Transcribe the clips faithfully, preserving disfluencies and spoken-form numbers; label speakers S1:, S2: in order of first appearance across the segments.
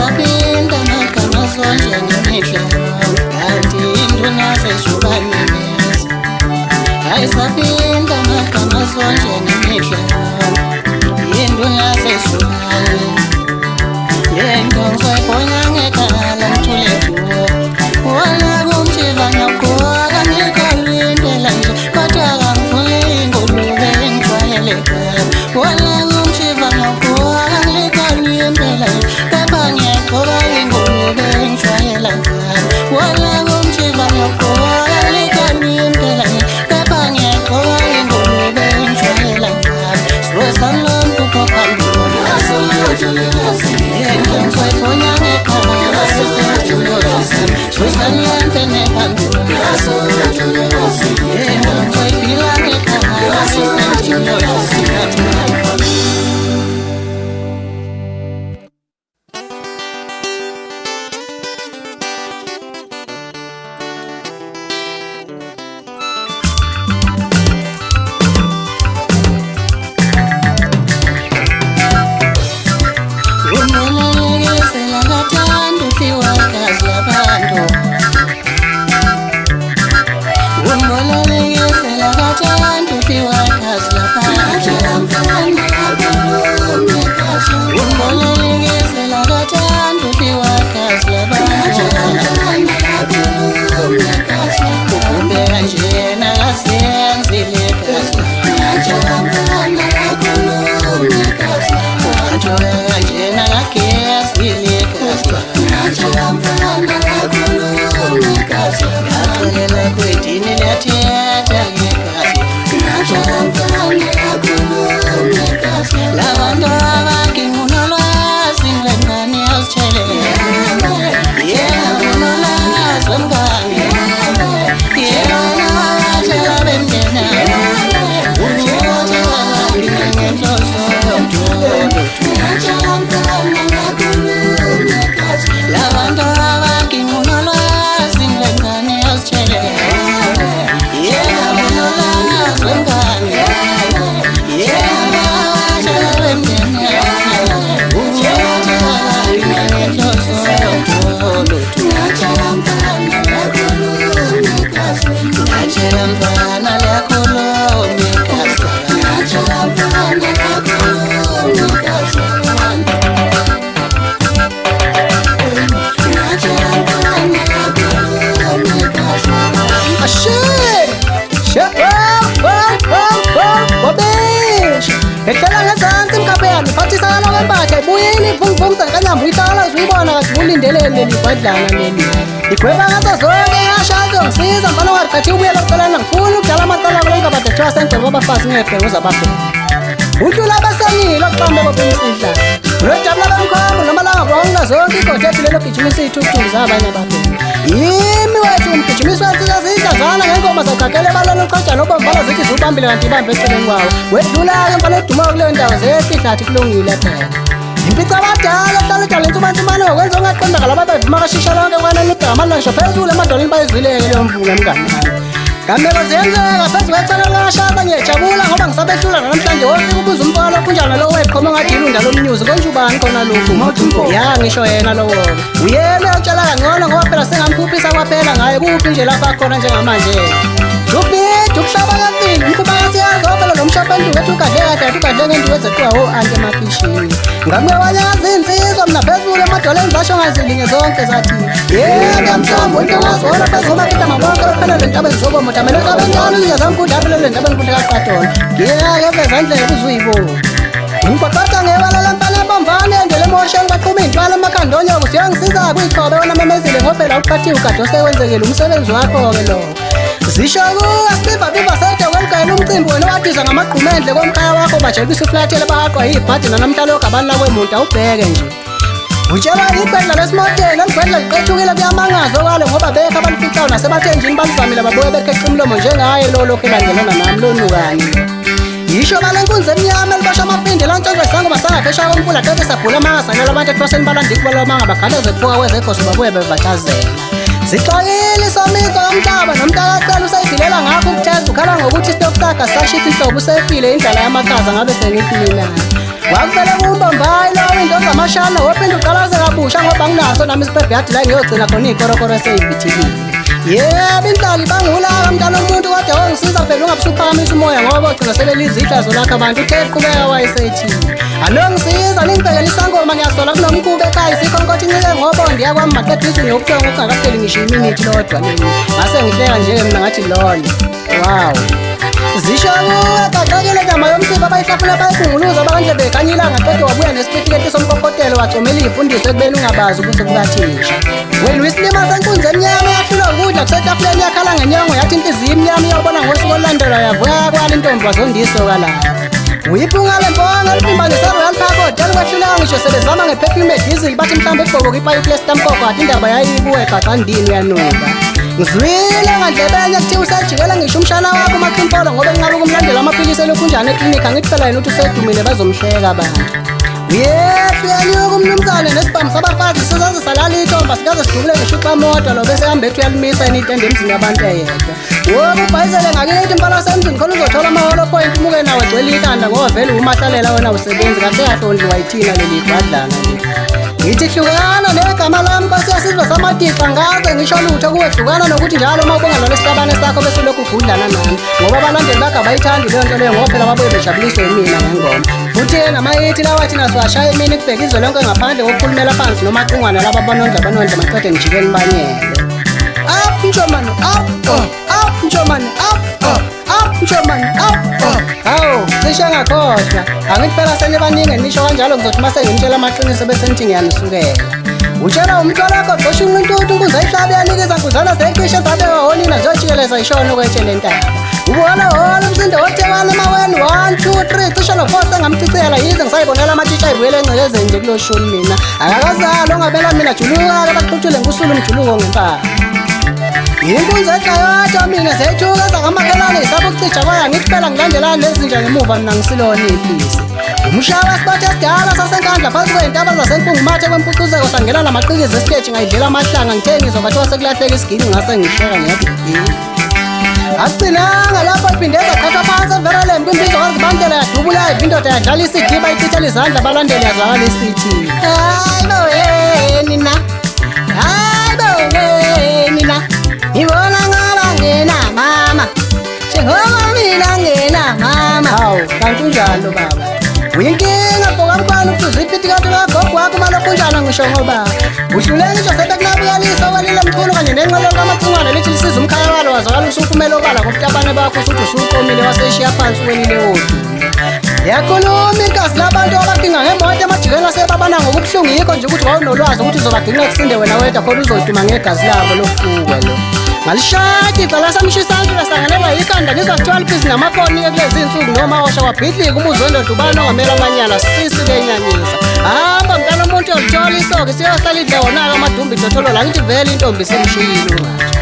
S1: ayisaphinda magama sonje nemihle kanti induna seshukanimeza ayisaphinda magama sonje nemihle induna seshukane lento ngizoyibonya ngekhala ngithule kuwo wala kumshiva nyakuwa kangikalindela nje kodwa kangifuni ingulube engijwayelekayo wala kumshiva nyakuwa kangikalindela nje kepha ngiyagqoka ingulube engijwayelekayo wala kumshiva nyakuwa kangikalindela nje kepha ngiyagqoka ingulube engijwayelekayo sosanlompu phambili yento ngizoyibonya ngekhala sosanlompu nephambili yento ngizoyiphila ngekhala Libadlana nini ikweba ngazo zonke yashazo ngisiza mfana waqathi ubuye lokucelana ngifuna ukudala amatala kulonke abadetrust enjengoba bafazi ngebheke uzabaphe untula basanile oqambe bobumisidla lojabula bamkhombo noma langa bonke zonke igodi ephilelo gijimisa ithukuthuku zabanye abantu yimi wethu umgijimisi wansika zidlazana ngenkoma zawukhakele balona uqojana obomvala zithi zubambile kanti ibambe eceleni kwawo wedlula-ke mfana oduma kuleyo ndawo zefihlathi kulungile phela impitha abadala hlala hlala insumantsumane ngokwenza ongaqonda laba bevuma kashisha lonke kwanele igama lansho phezulu emadolini bayizwileke leyo mvula mngani kameko ziyenzeka phezu kwethana lashaka ngiyajabula ngoba ngisabehlula namhlanje wofika ubuza umfana okunjani lo weqhoma ngathi ilunda lomnyuzi konje ubani khona lokhu ya ngisho yena lowo uyena uyotshela kangcono ngoba phela sengamphuphisa kwaphela ngaye kuphi nje lapha khona njengamanje Jupit, ukuhlaba kaningi ukuba siyazophela nomshopha enduku ethi ukadle kahle ukadle ngenduku ezeqiwa o-anti emakhishini ngamnewanye ngazinsizwa mna phezulu emadoleni zasho ngazilinge zonke zathi yeke mthombo into ngazona phezulu bakitama bonke baphelele ntaba ezizobomo damele ntaba encane zingezamkudla aphelele ntaba enkundla kaqatona ngiyake vezandleka uzuyibona ngibaqaqa ngebala lampala ebomvane endele emosheni baqhuma iy'ntwala emakhanda siyangisiza kuyikhobe wona memezile ngophela uqathiwe ukade osewenzekile umsebenzi wakho-ke lo zisho kuwe Steve Viva sede welugayela umcimbi wena wadiza ngamagqumendle komkhaya wakho bajelisa uflathele bahaqwa yibhadi nanamhlalo ogabani lakwemuntu awubheke nje utshela ibhedla lesimotela libhedla liqethukile kuyamangaza okwalo ngoba bekho abalificayo nasebathenjini balizamile babuye bekheqa umlomo njengaye lo lokhu elandelana nami lonukani yisho balenkunzi emnyama elibasha amapindi lantshonjwe sangoba sangaphesha komfula tete sabhula amangasanela abantu etroseni balandi kubala manga bagaleze kuphuka kwezekhosi babuye bevatazela Sixoyile isomiso kamhlaba nomntakacela usayidilela ngakho ukutheza ukhala ngokuthi isitokutaka sashisa inhlobo usefile indlela yamakhaza ngabe sengiphi mina Wakuvele kumbambayi lawo indoda zamashana wophinda uqalaze kabusha ngoba nginaso nami isibhebhedi la ngiyogcina khona iy'korokoro esey'vithikile. Yebo inhlali bangulaka mntana womuntu kodwa wongisiza phela ungabusuphakamisa umoya ngoba ogcina sebelizidla zolakho abantu uthe qhubeka wayesethini. Anongisiza ningibhekele isangoma ngiyasola kunomkube ekhaya isikhonkotho incike ngoba ndiyakwami maqedisa ngiyobuhlungu ukungakapheli ngisho iminithi lodwa nini. Ngase ngihleka nje mina ngathi lona. Wow. Zisho kuwe kaqakele nyama yomsiba abayihlafuna bayikunguluza bakanje bekhanyila ngaqedwa wabuya nesitifiketi somkokotelo wacomela iy'mfundiso ekubeni ungabazi ukuthi kukathisha. Wena uyisilima senkunzi emnyama yahlulwa ukudla kusetafuleni yakhala ngenyongo yathi inhliziyo imnyama iyawubona ngosuku olulandela yavuka yakwala intombi wazondiso-ka lapha. Uyiphunga le mbonga elipimbanisa royal park hotel kwehluleka ngisho sebezama ngeperfume edizili bathi mhlawumbe ebhoboka ipayipi lesitamkoko kati indaba yayibuwe gaqandini uyanuka. Ngizwile ngandlebenya kuthiwa usajikela ngisho umshana wakho uMachimpolo ngoba enqaba ukumlandela amaphilisi elokhunjana eklinikhi angithi phela yena ukuthi usedumile bazomhleka abantu. Uyehla uyanyuka umnumzane nesibhamu sabafazi sizaze salala ithomba sikaze sidubule ngisho uxamoto lo bese hambe ethi uyalimisa enitende emzini yabantu eyedwa. Woba ubhayizele ngakithi impala semzini khona uzothola amaholo point umuke nawe gcwele ikhanda ngoba vele umahlalela wena usebenzi kahle yahlondliwa yithina leli ibhadlana leli. Ngithi hlukana negama lami Nkosi yesizwe samadiqa ngaze ngisho lutho kuwe hlukana nokuthi njalo uma ubonga lona isitabane sakho bese lokhu ugudlana nami ngoba abalandeli bakho abayithandi leyo nto leyo ngoba phela babuye bejabuliswe yimina ngengoma. Futhi yena amayithi lawa thina siwashaya imini kubheka izwe lonke ngaphandle kokukhulumela phansi noma aqingwana laba banonja banonja maqede ngijike nibanyele. Up njomani up up njomani up up njomani up. Hawu cishe ngakhohlwa angithi phela senibaningi nisho kanjalo ngizothi mase ngimtshela amaqiniso bese nithi ngiyanisukela. Utshela umntwana wakho gqosha unqintuthi ukuze ayihlabe yanikeza nkuzana zecishe zabe wahonina ziyojikeleza ishona kwetshele ntaba. Ubona hola umsindo wothekana emaweni one two three cishe no-four sengamchicela yize ngisayibonela amatshitsha ayivuyele engcekezeni nje kulo shoni mina. Akakazali ongabela mina juluka-ke baxuthule ngusulu mjuluko ngempala. Inkunzi ehlayatsha mina zethukeza ngamakhelane isaba ukucija kwaya ngithi phela ngilandelani nezinja ngemuva mina ngisilona iphisi. Umshaka siphathe esidala sasenkandla phansi kwey'ntaba zasenkungumathe kwempucuzeko sangena namaqikizi esiteji ngayidlela amahlanga ngithe ngizwa bathiwa sekulahleka isigidi ngase ngihleka ngiyathi yini. Akugcinanga lapho iphindeza qhathwa phansi everelem kwimbizo wazibandela yadubula yayiva indoda yadlala i-C D bayichithela izandla abalandeli yazwakala isithi hayi bo we nina hayi bo we nina ngibona ngaba ngena mama njengoba mina ngena mama. Hawu kanti unjalo baba uyinkinga bhoka mkhwana ukuze iphiti kanti kagogo wakho malokhu unjalo ngisho ngoba uhlule ngisho sebekunabuyalisa walile mkhulu kanye nenxelo kamacingwane lithi lisiza umkhaya walo wazakala usuphumela obala kobutabane bakho futhi usuqomile waseshiya phansi wenile wodu. Yakhuluma inkazi labantu abakinga ngemoto emajikeni asebabana ngokubuhlungu yikho nje ukuthi wawunolwazi ukuthi uzobagcina kusinde wena wedwa khona uzoduma ngegazi labo lofukwe lo. Ngalishadi phela samshisantu lasanganelwa ikhanda ngizwa kuthiwa liphisi namafoni kulezi insuku noma washa wabhidlika umuzi wendoda ubani ongamela amanyala sisi lenyanyisa. Hamba mntana umuntu yolithola isoke siyohlala idle wona-ke amadumbi idotolo la ngithi vele intombi semshiyile ungathi.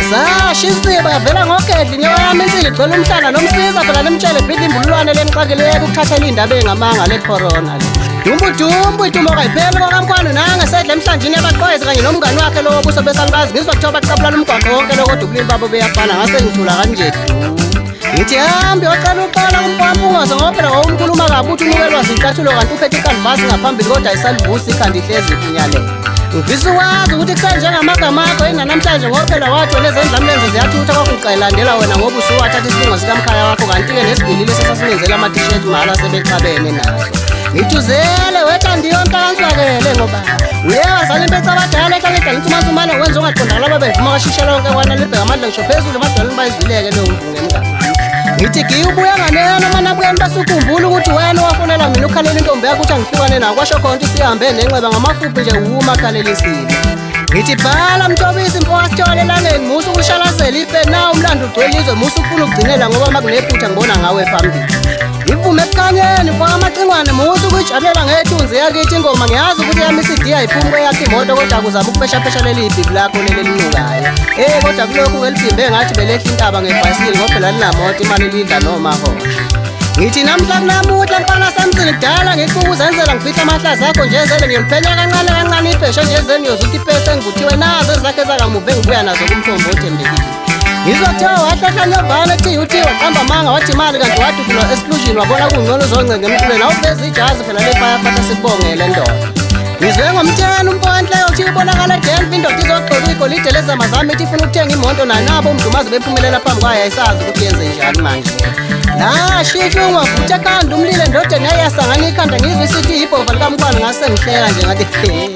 S1: Sashisiba yavela ngogedla inyawo yami insili igcwele umhlanga nomsiza phela nimtshele bhidla imbululwane lenixakileke ukuthathela iy'ndaba ey'ngamanga le-corona le. Dumbu-dumbu itumbo kayipheli kwakamkhwana nangesedla emhlanjini yabaqwezi kanye nomngani wakhe lo wobuso besalukazi ngizwa kuthiwa baqabulana umgwaqo wonke lo kodwa ubulili babo beyafana ngase ngithula kanje du. Ngithi hambi yocela uqala kumpampungozo ngoba phela wawumkhuluma kabi uthi unukelwa zicathulo kanti uphethe ikanvasi ngaphambili kodwa ayisalivusi ikhanda ihlezi iphunyalele. Ngifisa ukwazi ukuthi kusenjengamagama akho yini namhlanje ngoba phela wathi nezendlamlenze ziyathutha kwakuqayilandela wena ngoba usuwathatha isilungo sikamkhaya wakho kanti-ke nesibilile sesasimenzela ama-t-shirt mahala sebexabene naso. Ngithuzele wetha ndiyontanswakele ngoba uyewazala impethu abadala ekaleda ngithumathumane wenza ungaqondakala babevuma kwashisha lonke wana libheka amandla ngisho phezulu emadolweni bayizwileke leyo mvunge mngani. Ngithi giye ubuya nganeno mana buyeni basukhumbula ukuthi wena wafunela mina ukhalela intombi yakho ukuthi angihlukane nawo kwasho khona ukuthi sihambe nenxeba ngamafuphi nje uma khalelisile. Ngithi bhala mthobisi mfowethu sithole elangeni musu ukushalazela ipe nawo umlando ugcwele izwe musu ufuna ukugcinela ngoba makunephutha ngibona ngawe phambili. Ivume ebukhanyeni mfaka amacingwane musu ukuyijabulela ngethunzi yakithi ingoma ngiyazi ukuthi yami i-C D ayiphumi kweyakho imoto kodwa kuzabe ukupheshaphesha leli ibhibi lakho leli elinukayo. Eh kodwa kulokhu ngeliphimbe engathi belehla intaba ngebhayisikili ngoba phela linamoto imali lidla noma hosha. Ngithi namhla kunamuhla mfana samsini kudala ngikubuza uzenzela ngifihla amahlazi akho nje zele ngiyoliphenya kancane kancane iphesha nje zeni ngiyozuthi ipese ngivuthiwe nazo ezakhe zakamuva engibuya nazo kumthombo othembekile. ngizothiwa wahlahla nyovane ethi uthi waqamba amanga wathi imali kanti wathi kulo exclusion wabona kungcono uzoncenga emntwini awuveze ijazi phela le-firefighter sikubongele ndoda ngizwe ngomtheni umponhle uthi ubonakala denve indoda izogxoba igolide lezamazame ithi ifuna ukuthenga imoto nayo nabo umdumazi bephumelela phambi kwayo ayisazi ukuthi yenze njani manje nashitsho ungavutha ekhanda umlile ndodeni yayasangana ikhanda ngizwe isithi ibhova likamkwana ngase ngihleka nje ngathi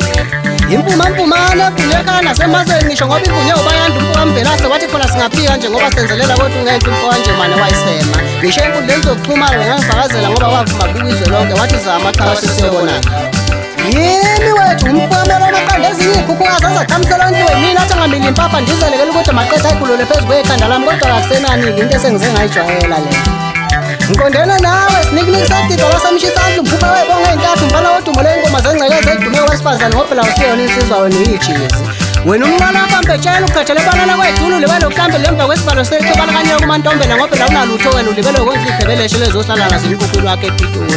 S1: impumampumane ephulekana nasemazweni ngisho ngoba ivunye ubayanda umpukamvelase wathi khona singaphika nje ngoba senzelela kodwa ungento impoka nje mane wayisema ngisho enkundleni zokuxhumana bengangifakazela ngoba wavuma kuizwe lonke wathi zama cha sisiyobonana yimi wethu umfamela amaqanda ezinye ikhukhukazi azakhamisela ntweni mina athi angamili impapha ndizelekela ukuthi amaqetha ayikhulule phezu kwekhanda lami kodwa kakusenani-ke into esengize ngayijwayela le ngikondena nawe sinikinikisagida lasamshisandla umphupa wayibonga ey'ntathu mfana wodumo ley'ngoma zengcekeza edume wesifazane ngophela usiyona insizwa wena uyijizi wena umnqala wapambetshela ukukhathele ebanana kwedulu ulibele ukuhlambela emva kwesibalo sethu balakanyeka kumantombela ngophela unalutho wena ulibele ukwenza igqebeleshe lezohlala ngazo imkhukhulu wakhe epitoli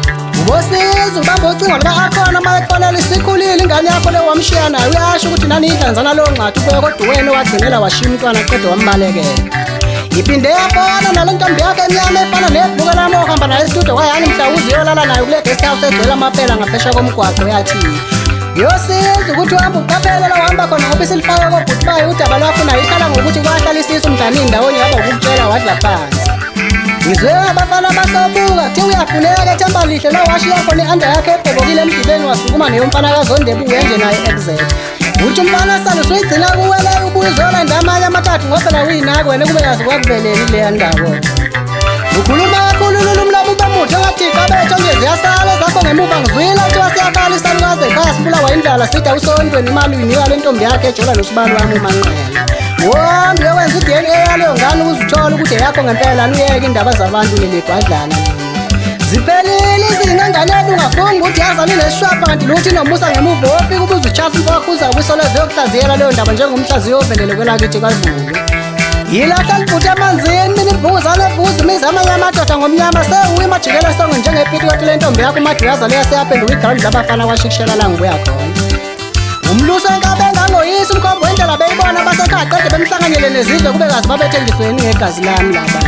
S1: ubosiza ubamba ucingo lika-akhona uma efonela isikhulile ingane yakho le wamshiya nayo uyasho ukuthi nani idlanzana lowo nqathi ubuye kodwa wena wagcinela washiya umntwana qeda wambalekela iphinde yafona nale ntombi yakhe emnyama efana nebhuke lami ohamba nayo esitudio wayani mhlawuzi uyolala nayo kule guest house egcwele amaphela ngaphesha komgwaqo yathi yosiza ukuthi uhambe uqaphelela uhamba khona ngoba isilifake kobhuti bayo udaba lwakho nayo ikhala ngokuthi kwahlala isisu umdani ndawonye yaba ukukutshela wadla phansi ngizwe abafana basobuka kuthiwa uyafuneka ethemba lihle la washiya khona i-anda yakhe ebhobokile emgibeni wasukuma neyomfana kazondebu uyenje naye exet uthi umfana salo usuyigcina kuwele ubuye uzolanda amanye amathathu ngophela uyinako wena kube yazi kwakuveleli kuleya ndawo ukhuluma kakhulu lula umlomo ube muhle ongathika betho nje ziyasala zakho ngemuva ngizwile kuthiwa siyakhala isalukazi ekhaya sibulawa indlala sithi awusontweni imali uyinika le ntombi yakhe ejola nosibani wami umanqela wombi yowenza i-D N A yaleyo ngane ukuze uthole ukuthi eyakho ngempela niyeke indaba zabantu leligwadlana ziphelile izingangane yethu ungafungi ukuthi yazali nesishwapha kanti luthi nomusa ngemuva wofika ubuze uchafa imfokho uza kuyisoleze yokuhlaziyela leyo ndaba njengomhlaziyo ovelele kwelakithi kwaZulu yilahla liphuthe emanzini mina imvunguzane evuza imizi amanye amadoda ngomnyama sewuye imajikela songe njengepiti kodwa le ntombi yakho umade uyazale yaseyaphenduka igrawundi labafana washikishela la ngubuya khona umluso enkabe engangoyisi umkhombo wendlela beyibona basekhaya qede bemhlanganyele nezizwe kube kazi babethenjisweni ngegazi lami laba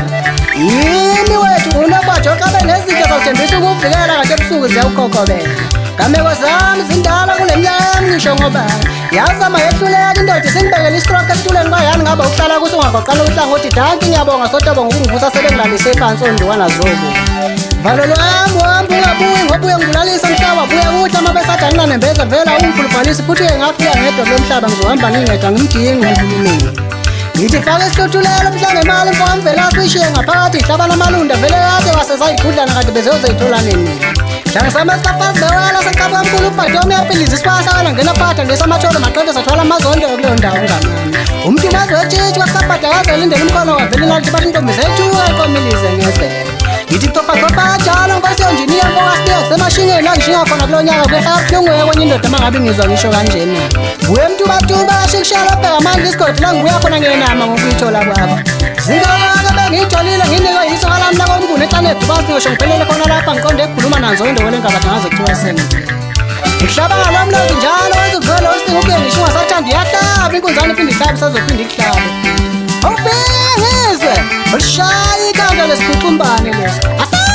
S1: yimi wethu unobajo kabe nezinto zawuthembisa ukuvikela kade ebusuku ziyawukhokobela gameko zami zindala kule minyaka yami ngisho ngoba yazama yehluleka indoda isingibekela istroke esituleni kwayani ngaba ukuhlala kuso ungaqoqala uhlangothi danki ngiyabonga sotoba ngokungivusa sebengilalise phansi ondiwana zobo valo lwami wami ungabuyi ngobuye ngibulalisa mhlaba buye kuhle uma besathi anginanembeza vela ungifulubhalisi futhi-ke ngafika ngedwa kulo mhlaba ngizohamba ngingeda ngimdingi uhulumeni ngithi fake isihlutulelo mhlangemali mfokamvelasi uyishiye ngaphakathi ihlabana amalunda vele kade wasezayigudlana kade bezeyozeyithola nini hlangisama esikafazi bewela seqabu kamkhulu ubhatomi yapiliza isipasana ngena phatha ngesamatholo maqede sathwala amazondo kuleyo ndawo ngamani umntumazi wetshitshi wakabhada kazelindela umkhono wavele lalithi bathi intombi zethuka ikomilize ngezelo ngithi cofacofa kanjalo nkosiyonjiniya mpokasibiya kusemashingeni angishinga khona kulo nyaka kwehla kabuhlunguye kwenye indoda uma ngabe ngizwa ngisho kanjena buye mtubatuba ashikishela obheka amandla isigodi la ngibuya khona ngenama ngokuyithola kwabo zingakake bengiyitholile nginikwe yisoka lami lakombuni exanedubasi ngisho ngiphelele khona lapha ngiqonde ekhuluma nanzo indowele engabathi ngazo kuthiwa sengiphi ngihlaba ngalomlozi njalo wenza uvele usinga ubuye ngisho ungasathandi iyahlaba inkunzane iphinde ihlabe sazophinde ikuhlabe awubhekizwe ulishaye ikhanda lesiguqumbane leso